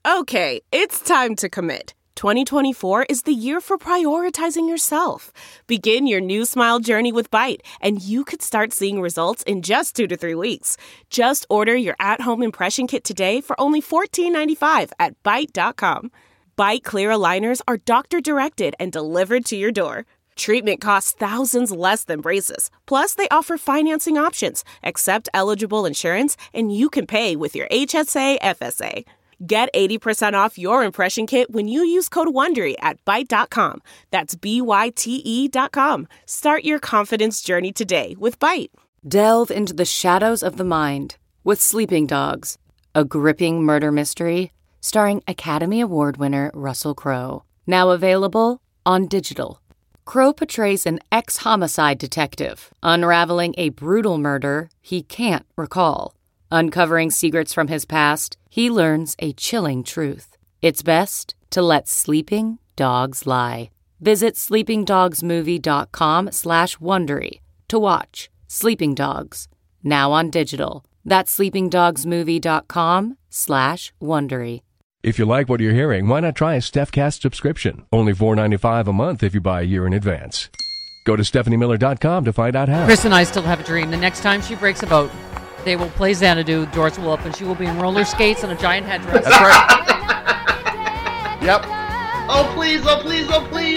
Okay, it's time to commit. 2024 is the year for prioritizing yourself. Begin your new smile journey with Byte, and you could start seeing results in just 2 to 3 weeks. Just order your at-home impression kit today for only $14.95 at Byte.com. Byte Clear aligners are doctor-directed and delivered to your door. Treatment costs thousands less than braces. Plus, they offer financing options, accept eligible insurance, and you can pay with your HSA, FSA. Get 80% off your impression kit when you use code WONDERY at Byte.com. That's BYTE.com. Start your confidence journey today with Byte. Delve into the shadows of the mind with Sleeping Dogs, a gripping murder mystery starring Academy Award winner Russell Crowe. Now available on digital. Crowe portrays an ex-homicide detective unraveling a brutal murder he can't recall. Uncovering secrets from his past, he learns a chilling truth. It's best to let sleeping dogs lie. Visit sleepingdogsmovie.com/Wondery to watch Sleeping Dogs, now on digital. That's sleepingdogsmovie.com/Wondery. If you like what you're hearing, why not try a StephCast subscription? Only $4.95 a month if you buy a year in advance. Go to StephanieMiller.com to find out how. Chris and I still have a dream. The next time she breaks a boat, they will play Xanadu, doors will open, she will be in roller skates and a giant headdress. That's right. Yep. Oh, please, oh, please, oh, please.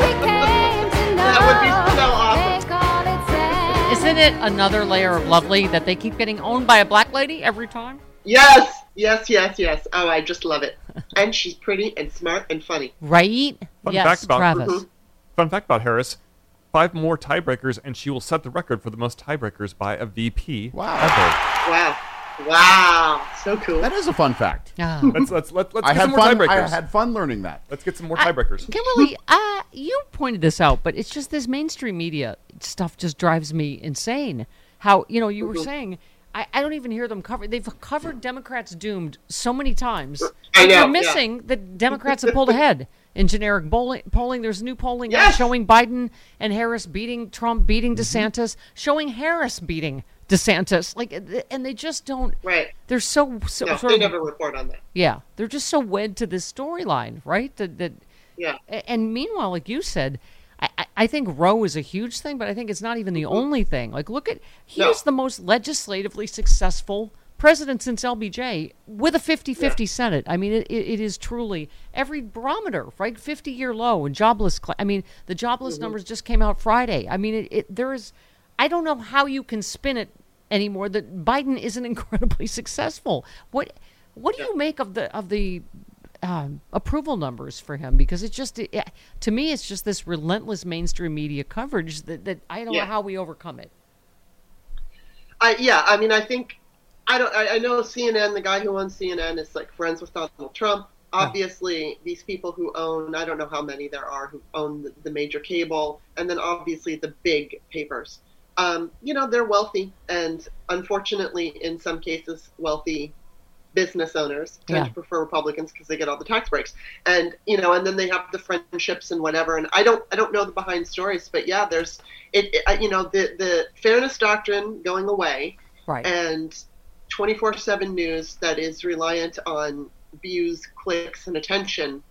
That would be so awesome. Isn't it another layer of lovely that they keep getting owned by a black lady every time? Yes. Oh, I just love it. And she's pretty and smart and funny. Right? Yes, Travis. Fun fact about Harris. 5 more tiebreakers, and she will set the record for the most tiebreakers by a VP ever. Wow. So cool. That is a fun fact. Oh. Let's get some more tiebreakers. I had fun learning that. Let's get some more tiebreakers. Kimberly, you pointed this out, but it's just this mainstream media stuff just drives me insane. How, you were saying, I don't even hear them cover. They've covered Democrats doomed so many times. I know. You're missing that Democrats have pulled ahead in generic polling. There's new polling now showing Biden and Harris beating Trump, beating DeSantis, showing Harris beating DeSantis. And they just don't. Right. They're so they never report on that. Yeah, they're just so wed to this storyline, right? Yeah. And meanwhile, like you said, I think Roe is a huge thing, but I think it's not even the only thing. He's the most legislatively successful president since LBJ with a 50-50 Senate. I mean, it is truly every barometer, right? 50-year low and jobless. The jobless numbers just came out Friday. I mean, I don't know how you can spin it anymore that Biden isn't incredibly successful. What do you make of the approval numbers for him? Because to me, it's just this relentless mainstream media coverage that I don't know how we overcome it. I think I know CNN, the guy who owns CNN is friends with Donald Trump. Obviously, these people who own, I don't know how many there are who own the major cable, and then obviously the big papers. They're wealthy, and unfortunately, in some cases, wealthy business owners tend to prefer Republicans because they get all the tax breaks, and then they have the friendships and whatever. And I don't know the behind stories, but there's the fairness doctrine going away, right? And 24/7 news that is reliant on views, clicks, and attention.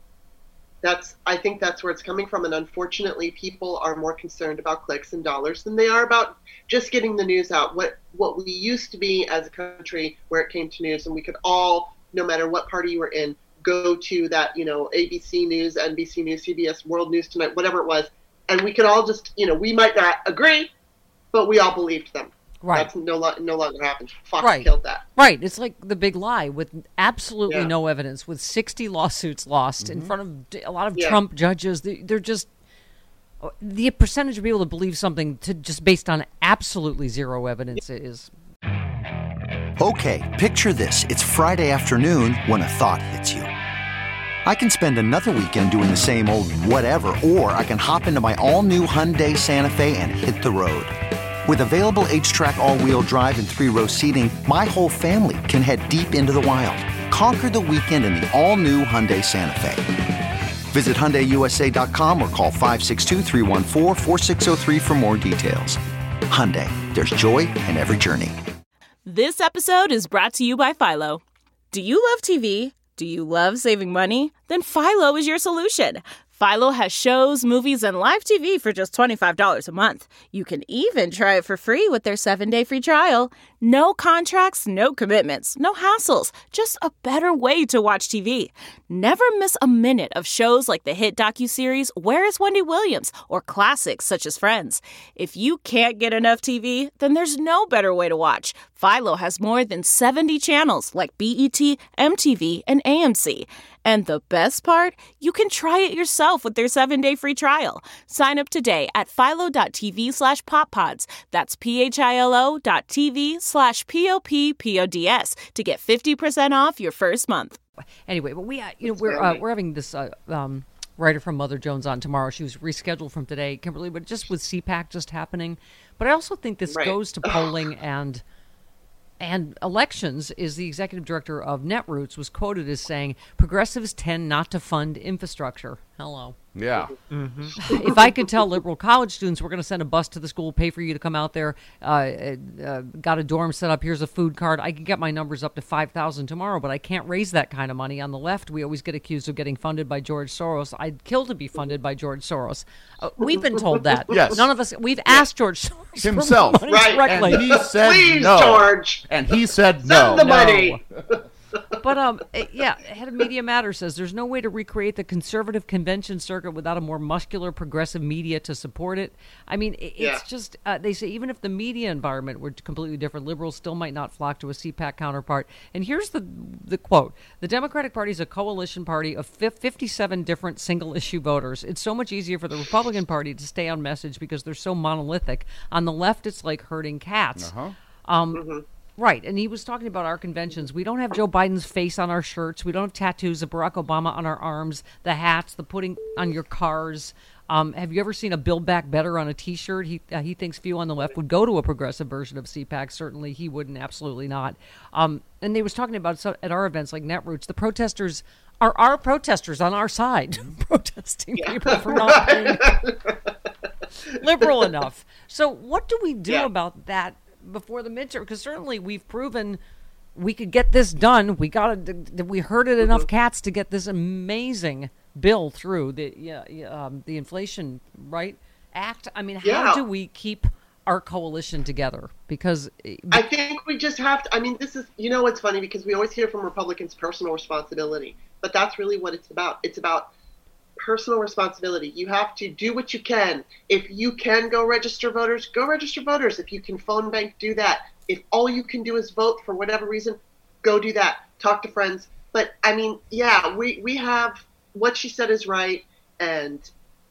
I think that's where it's coming from. And unfortunately, people are more concerned about clicks and dollars than they are about just getting the news out. What we used to be as a country where it came to news, and we could all, no matter what party you were in, go to that, ABC News, NBC News, CBS, World News Tonight, whatever it was. And we could all just, we might not agree, but we all believed them. Right. That's no longer happens. Fox killed that. Right. It's like the big lie with absolutely no evidence, with 60 lawsuits lost in front of a lot of Trump judges. They're just the percentage of people that believe something just based on absolutely zero evidence is. Okay, picture this. It's Friday afternoon when a thought hits you. I can spend another weekend doing the same old whatever, or I can hop into my all-new Hyundai Santa Fe and hit the road. With available H-Track all-wheel drive and 3-row seating, my whole family can head deep into the wild. Conquer the weekend in the all-new Hyundai Santa Fe. Visit HyundaiUSA.com or call 562-314-4603 for more details. Hyundai, there's joy in every journey. This episode is brought to you by Philo. Do you love TV? Do you love saving money? Then Philo is your solution. Philo has shows, movies, and live TV for just $25 a month. You can even try it for free with their 7-day free trial. No contracts, no commitments, no hassles. Just a better way to watch TV. Never miss a minute of shows like the hit docuseries Where is Wendy Williams? Or classics such as Friends. If you can't get enough TV, then there's no better way to watch. Philo has more than 70 channels like BET, MTV, and AMC. And the best part? You can try it yourself with their 7-day free trial. Sign up today at philo.tv/poppods. That's philo.tv/poppods to get 50% off your first month. Anyway, but we're having this writer from Mother Jones on tomorrow. She was rescheduled from today, Kimberly, but just with CPAC just happening. But I also think this goes to polling and elections. Is the executive director of Netroots was quoted as saying, progressives tend not to fund infrastructure. Hello. Yeah. Mm-hmm. If I could tell liberal college students we're going to send a bus to the school, pay for you to come out there, got a dorm set up, here's a food card, I could get my numbers up to 5,000 tomorrow, but I can't raise that kind of money. On the left, we always get accused of getting funded by George Soros. I'd kill to be funded by George Soros. We've been told that. Yes. None of us, we've asked George Soros himself. For money directly. And he said Please, no. George. And he said Send no. the money. But head of Media Matters says there's no way to recreate the conservative convention circuit without a more muscular progressive media to support it. I mean, it's just, they say even if the media environment were completely different, liberals still might not flock to a CPAC counterpart. And here's the quote: the Democratic Party is a coalition party of 57 different single-issue voters. It's so much easier for the Republican Party to stay on message because they're so monolithic. On the left, it's like herding cats. Right, and he was talking about our conventions. We don't have Joe Biden's face on our shirts. We don't have tattoos of Barack Obama on our arms, the hats, the putting on your cars. Have you ever seen a Build Back Better on a T-shirt? He thinks few on the left would go to a progressive version of CPAC. Certainly he wouldn't, absolutely not. And they was talking about at our events like Netroots, the protesters are our protesters on our side, protesting people for not being liberal enough. So what do we do about that before the midterm? Because certainly we've proven we could get this done. We herded enough cats to get this amazing bill through the Inflation Act. I mean, how do we keep our coalition together? Because I think we just have to. I mean, this is, it's funny because we always hear from Republicans personal responsibility, but that's really what it's about. It's about personal responsibility. You have to do what you can. If you can go register voters, go register voters. If you can phone bank, do that. If all you can do is vote for whatever reason, go do that. Talk to friends. But I mean, we have, what she said is right, and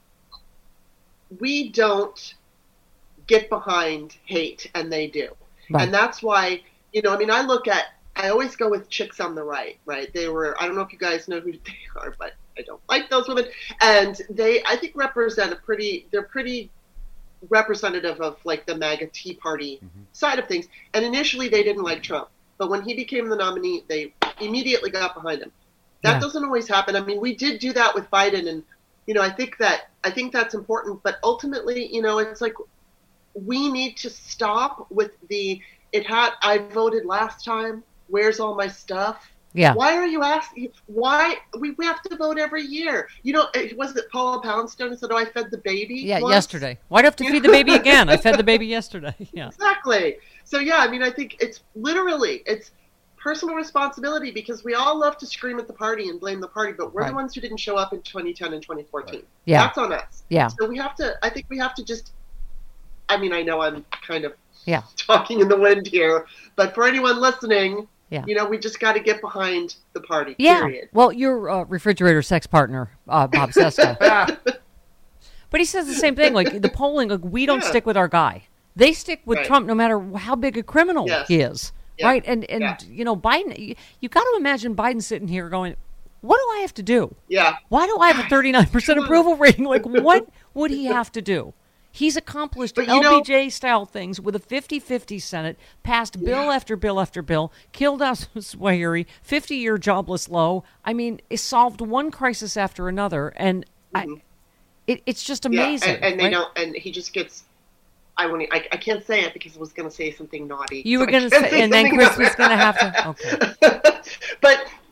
we don't get behind hate, and they do. Right. And that's why, I always go with chicks on the right? They were, I don't know if you guys know who they are, but I don't like those women. And they, I think, represent they're pretty representative of like the MAGA Tea Party side of things. And initially they didn't like Trump, but when he became the nominee, they immediately got behind him. That doesn't always happen. I mean, we did do that with Biden, and, I think that's important, but ultimately, it's like, we need to stop with I voted last time, where's all my stuff? Yeah. Why are you asking? Why we have to vote every year? Was it Paula Poundstone who said, "Oh, I fed the baby"? Yeah, yesterday. Why do I have to feed the baby again? I fed the baby yesterday. Yeah. Exactly. So I think it's personal responsibility, because we all love to scream at the party and blame the party, but we're the ones who didn't show up in 2010 and 2014. Right. Yeah. That's on us. Yeah. So I think we have to just. I mean, I know I'm kind of talking in the wind here, but for anyone listening. Yeah. We just got to get behind the party, period. Well, your refrigerator sex partner, Bob Sesto. But he says the same thing, like the polling, like, we don't stick with our guy. They stick with Trump no matter how big a criminal he is, right? And Biden, you got to imagine Biden sitting here going, what do I have to do? Yeah. Why do I have a 39% approval rating? Like, what would he have to do? He's accomplished LBJ-style things with a 50-50 Senate, passed bill after bill after bill, killed Al-Zawahiri, 50-year jobless low. I mean, it solved one crisis after another, and it's just amazing. And they don't. And he just gets. I can't say it because I was going to say something naughty. You were going to say, and then Chris was going to have to. Okay. But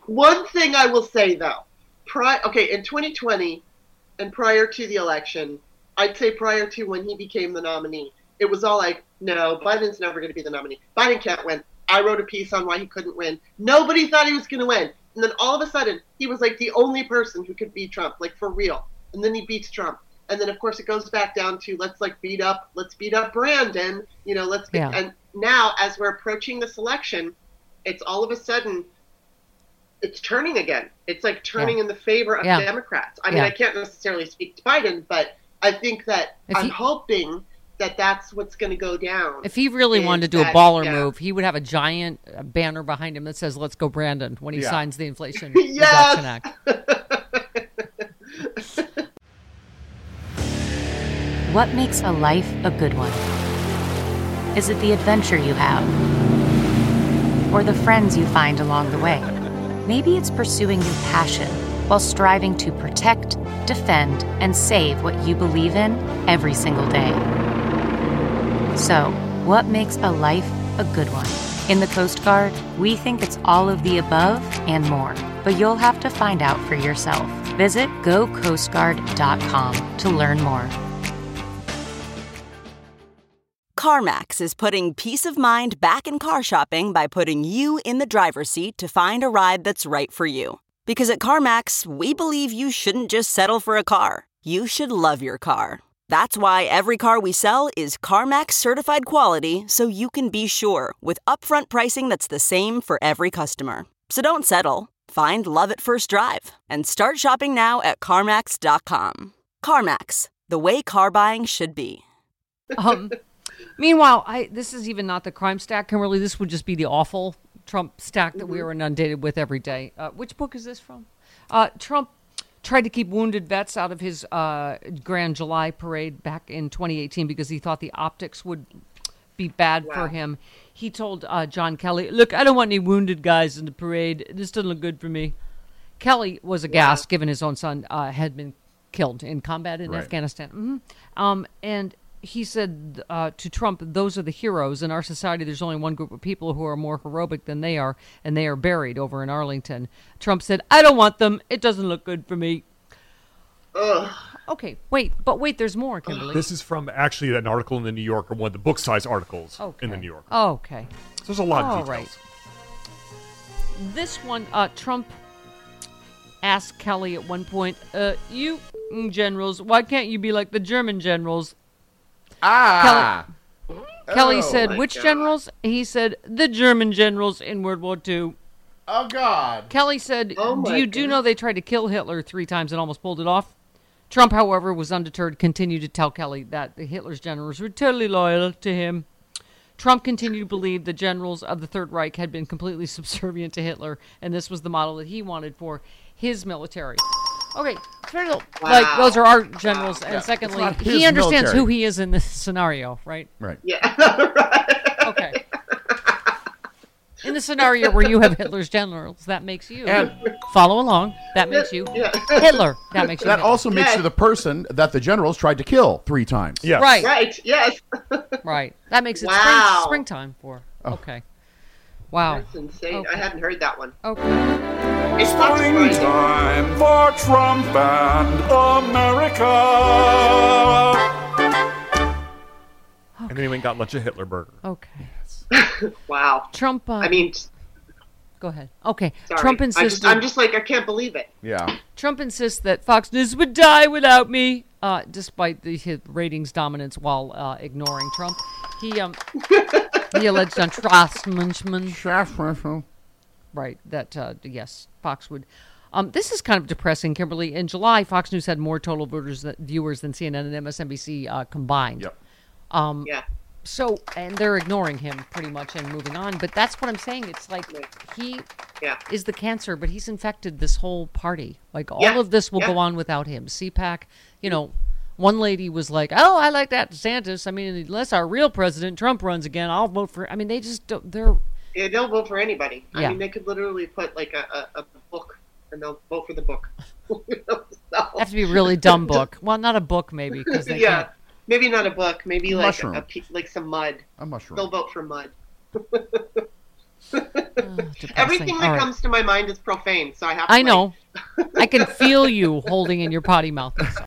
One thing I will say, though. In 2020 and prior to the election, I'd say prior to when he became the nominee, it was all like, no, Biden's never going to be the nominee. Biden can't win. I wrote a piece on why he couldn't win. Nobody thought he was going to win. And then all of a sudden, he was like the only person who could beat Trump, like for real. And then he beats Trump. And then, of course, it goes back down to let's beat up Brandon. And now, as we're approaching this election, it's all of a sudden, it's turning again. It's like turning in the favor of Democrats. I mean, I can't necessarily speak to Biden, but I think that I'm hoping that that's what's going to go down. If he really wanted to do a baller move, he would have a giant banner behind him that says, "Let's go, Brandon," when he signs the Inflation Reduction Act. What makes a life a good one? Is it the adventure you have? Or the friends you find along the way? Maybe it's pursuing your passion while striving to protect, defend, and save what you believe in every single day. So, what makes a life a good one? In the Coast Guard, we think it's all of the above and more, but you'll have to find out for yourself. Visit gocoastguard.com to learn more. CarMax is putting peace of mind back in car shopping by putting you in the driver's seat to find a ride that's right for you. Because at CarMax, we believe you shouldn't just settle for a car. You should love your car. That's why every car we sell is CarMax certified quality, so you can be sure with upfront pricing that's the same for every customer. So don't settle. Find love at first drive and start shopping now at CarMax.com. CarMax, the way car buying should be. Meanwhile, this is even not the crime stack, Kimberly. This would just be the awful Trump stack that we are inundated with every day. Which book is this from? Trump tried to keep wounded vets out of his Grand July parade back in 2018 because he thought the optics would be bad for him. He told John Kelly, "Look, I don't want any wounded guys in the parade. This doesn't look good for me." Kelly was aghast, given his own son had been killed in combat in Afghanistan. And he said to Trump, "Those are the heroes. In our society, there's only one group of people who are more heroic than they are, and they are buried over in Arlington." Trump said, "I don't want them. It doesn't look good for me." Okay, wait, there's more, Kimberly. This is from actually an article in the New Yorker, one of the book-size articles in the New Yorker. Okay. So there's a lot of details. Right. This one, Trump asked Kelly at one point, "You generals, why can't you be like the German generals?" Kelly said, "Which generals?" He said, "The German generals in World War II." Oh, God. Kelly said, do you know they tried to kill Hitler 3 times and almost pulled it off? Trump, however, was undeterred, continued to tell Kelly that the Hitler's generals were totally loyal to him. Trump continued to believe the generals of the Third Reich had been completely subservient to Hitler, and this was the model that he wanted for his military. Okay, like those are our generals, and secondly, he understands who he is in this scenario, right? Right. Yeah, right. Okay. In the scenario where you have Hitler's generals, that makes you follow along. That makes you Hitler. That makes you. That Hitler. also makes you the person that the generals tried to kill 3 times. Yes. Right. Right. Yes. Right. That makes it springtime for. Okay. Wow. That's insane. Okay. I hadn't heard that one. Okay. It's springtime for Trump and America. And then he went and got lunch at Hitler Burger. Okay. Wow. Trump. I mean, go ahead. Okay. Sorry. Trump insisted. I'm just like, I can't believe it. Yeah. Trump insists that Fox News would die without me, despite his ratings dominance while ignoring Trump. He alleged on Strassmann. Right. That yes, Fox would. This is kind of depressing, Kimberly. In July, Fox News had more total viewers than CNN and MSNBC combined. Yep. Yeah. So, and they're ignoring him pretty much and moving on. But that's what I'm saying. It's like he is the cancer, but he's infected this whole party. Like all of this will go on without him. CPAC, one lady was like, "Oh, I like that DeSantis. I mean, unless our real president Trump runs again, I'll vote for." I mean, they just don't. They'll vote for anybody. I mean, they could literally put like a book, and they'll vote for the book. Have to be a really dumb book. Well, not a book, maybe, because they can't. Maybe not a book. Maybe like mushroom. like some mud. A mushroom. They'll vote for mud. Everything that comes to my mind is profane, so I have to. I know. I can feel you holding in your potty mouth.